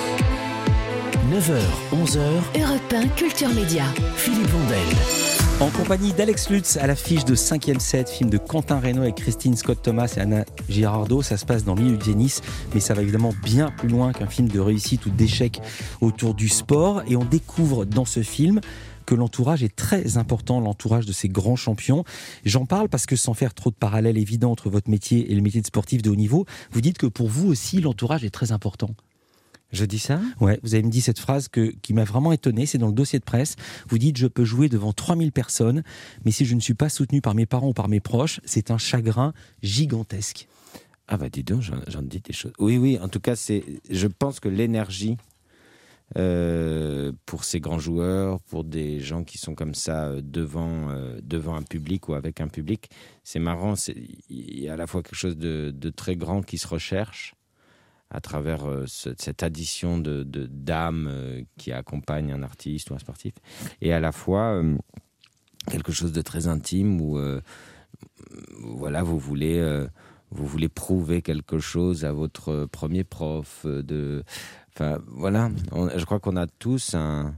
neuf heures, onze heures, Europe un Culture Média, Philippe Vandel. En compagnie d'Alex Lutz à l'affiche de cinquième set, film de Quentin Reynaud avec Christine Scott-Thomas et Anna Girardot. Ça se passe dans le milieu du tennis, mais ça va évidemment bien plus loin qu'un film de réussite ou d'échec autour du sport. Et on découvre dans ce film que l'entourage est très important, l'entourage de ces grands champions. J'en parle parce que sans faire trop de parallèles évidents entre votre métier et le métier de sportif de haut niveau, vous dites que pour vous aussi, l'entourage est très important. Je dis ça ? Ouais, vous avez me dit cette phrase que, qui m'a vraiment étonné, c'est dans le dossier de presse. Vous dites « Je peux jouer devant trois mille personnes, mais si je ne suis pas soutenu par mes parents ou par mes proches, c'est un chagrin gigantesque. » Ah bah dis donc, j'en, j'en dis des choses. Oui, oui, en tout cas, c'est, je pense que l'énergie euh, pour ces grands joueurs, pour des gens qui sont comme ça devant, euh, devant un public ou avec un public, c'est marrant, c'est, il y a à la fois quelque chose de, de très grand qui se recherche, à travers euh, ce, cette addition de, de, d'âme euh, qui accompagne un artiste ou un sportif. Et à la fois, euh, quelque chose de très intime où euh, voilà, vous voulez, euh, vous voulez prouver quelque chose à votre premier prof. De, enfin, voilà, on, je crois qu'on a tous un,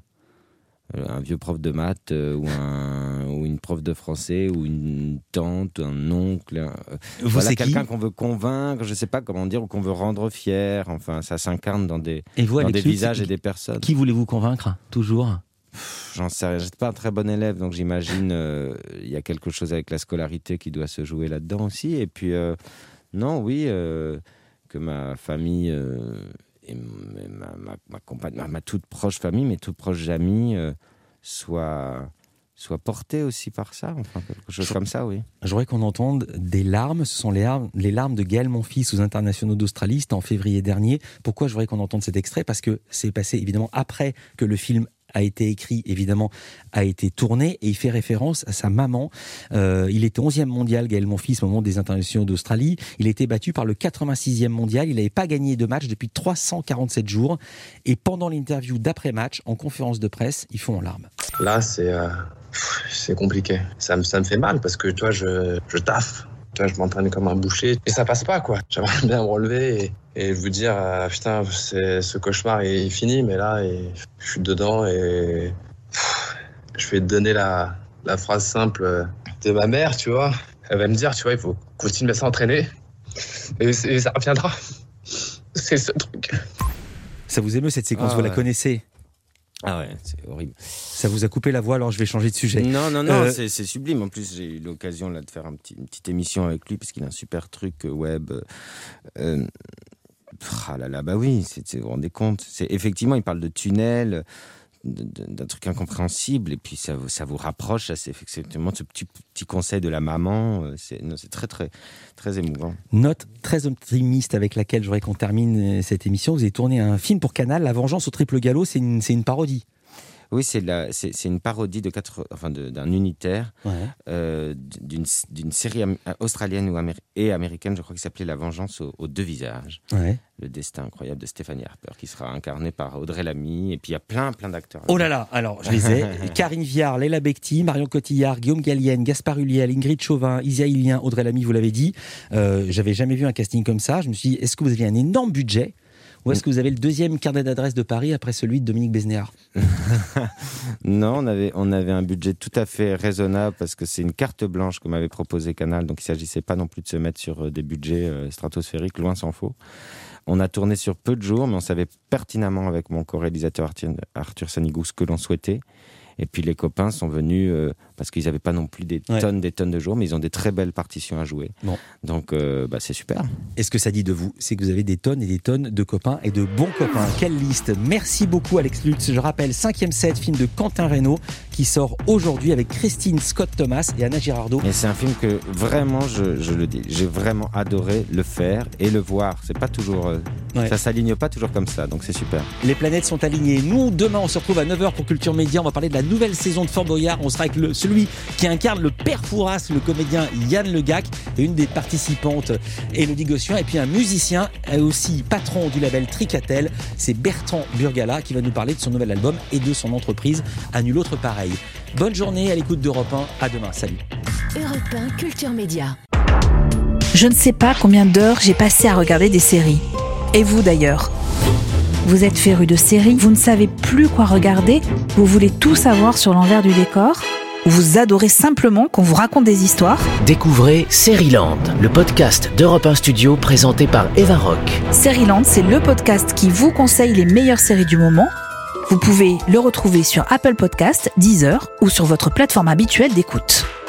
un vieux prof de maths euh, ou, un, ou une prof de français ou une tante, un oncle. Euh, vous, voilà, c'est quelqu'un qui qu'on veut convaincre, je ne sais pas comment dire, ou qu'on veut rendre fier. Enfin, ça s'incarne dans des, et vous, dans des Luc, visages et des personnes. Qui voulez-vous convaincre, toujours ? J'en sais rien, j'étais pas un très bon élève, donc j'imagine il euh, y a quelque chose avec la scolarité qui doit se jouer là-dedans aussi. Et puis, euh, non, oui, euh, que ma famille euh, et ma, ma, ma, compagne, ma, ma toute proche famille, mes toutes proches amis euh, soient, soient portés aussi par ça, enfin quelque chose je, comme ça, oui. Je voudrais qu'on entende des larmes, ce sont les larmes, les larmes de Gaël Monfils aux internationaux d'Australie, c'était en février dernier. Pourquoi je voudrais qu'on entende cet extrait ? Parce que c'est passé évidemment après que le film a été écrit, évidemment, a été tourné, et il fait référence à sa maman. Euh, il était onzième mondial, Gaël Monfils, au moment des internationaux d'Australie. Il a été battu par le quatre-vingt-sixième mondial. Il n'avait pas gagné de match depuis trois cent quarante-sept jours. Et pendant l'interview d'après-match, en conférence de presse, ils font en larmes. Là, c'est, euh, c'est compliqué. Ça me, ça me fait mal parce que, tu vois, je, je taffe. Tu vois, je m'entraîne comme un boucher. Et ça passe pas, quoi. J'aimerais bien me relever et... Et vous dire, euh, putain, c'est, ce cauchemar est fini, mais là, et, je suis dedans et pff, je vais te donner la, la phrase simple de ma mère, tu vois. Elle va me dire, tu vois, il faut continuer à s'entraîner et, et ça reviendra. C'est ce truc. Ça vous émeut cette séquence, ah, vous ouais. la connaissez ? Ah ouais, c'est horrible. Ça vous a coupé la voix, alors je vais changer de sujet. Non, non, non, euh... c'est, c'est sublime. En plus, j'ai eu l'occasion là, de faire un petit, une petite émission avec lui, parce qu'il a un super truc web. Euh, Ah là là, bah oui, c'est, c'est, vous vous rendez compte. C'est, effectivement, il parle de tunnels, de, de, d'un truc incompréhensible, et puis ça, ça vous rapproche. C'est effectivement ce petit, petit conseil de la maman. C'est, non, c'est très, très, très émouvant. Note très optimiste avec laquelle je voudrais qu'on termine cette émission. Vous avez tourné un film pour Canal, La Vengeance au triple galop. C'est une, c'est une parodie. Oui, c'est, la, c'est, c'est une parodie de quatre, enfin de, d'un unitaire ouais. euh, d'une, d'une série am- australienne ou améri- et américaine, je crois, qui s'appelait La Vengeance aux, aux deux visages. Ouais. Le destin incroyable de Stéphanie Harper, qui sera incarné par Audrey Lamy. Et puis il y a plein, plein d'acteurs. Oh là là, alors je les ai. Karine Viard, Léla Becti, Marion Cotillard, Guillaume Gallienne, Gaspard Ulliel, Ingrid Chauvin, Isia Illien, Audrey Lamy, vous l'avez dit. Euh, j'avais jamais vu un casting comme ça. Je me suis dit, est-ce que vous aviez un énorme budget ? Ou est-ce que vous avez le deuxième carnet d'adresses de Paris après celui de Dominique Besnéard ? Non, on avait, on avait un budget tout à fait raisonnable parce que c'est une carte blanche que m'avait proposé Canal. Donc il ne s'agissait pas non plus de se mettre sur des budgets euh, stratosphériques, loin s'en faut. On a tourné sur peu de jours, mais on savait pertinemment avec mon co-réalisateur Arthur, Arthur Sanigou ce que l'on souhaitait. Et puis les copains sont venus euh, parce qu'ils n'avaient pas non plus des ouais. tonnes, des tonnes de jours, mais ils ont des très belles partitions à jouer. Bon. Donc euh, bah, c'est super. Et ce que ça dit de vous, c'est que vous avez des tonnes et des tonnes de copains et de bons copains. Quelle liste! Merci beaucoup Alex Lutz. Je rappelle, cinquième set, film de Quentin Reynaud, qui sort aujourd'hui avec Christine Scott-Thomas et Anna Girardot. Et c'est un film que vraiment, je, je le dis, j'ai vraiment adoré le faire et le voir. C'est pas toujours, euh, ouais. ça s'aligne pas toujours comme ça, donc c'est super. Les planètes sont alignées. Nous, demain, on se retrouve à neuf heures pour Culture Média. On va parler de la nouvelle saison de Fort Boyard. On sera avec le, celui qui incarne le père Fouras, le comédien Yann Le Gac, et une des participantes, Élodie Gossuin, et puis un musicien, et aussi patron du label Tricatel, c'est Bertrand Burgala, qui va nous parler de son nouvel album et de son entreprise À Nul Autre Pareil. Bonne journée à l'écoute d'Europe un. À demain. Salut. Europe un Culture Média. Je ne sais pas combien d'heures j'ai passé à regarder des séries. Et vous d'ailleurs ? Vous êtes féru de séries, vous ne savez plus quoi regarder, vous voulez tout savoir sur l'envers du décor, ou vous adorez simplement qu'on vous raconte des histoires ? Découvrez Seriland, le podcast d'Europe un Studio présenté par Eva Rock. Seriland, c'est le podcast qui vous conseille les meilleures séries du moment. Vous pouvez le retrouver sur Apple Podcasts, Deezer ou sur votre plateforme habituelle d'écoute.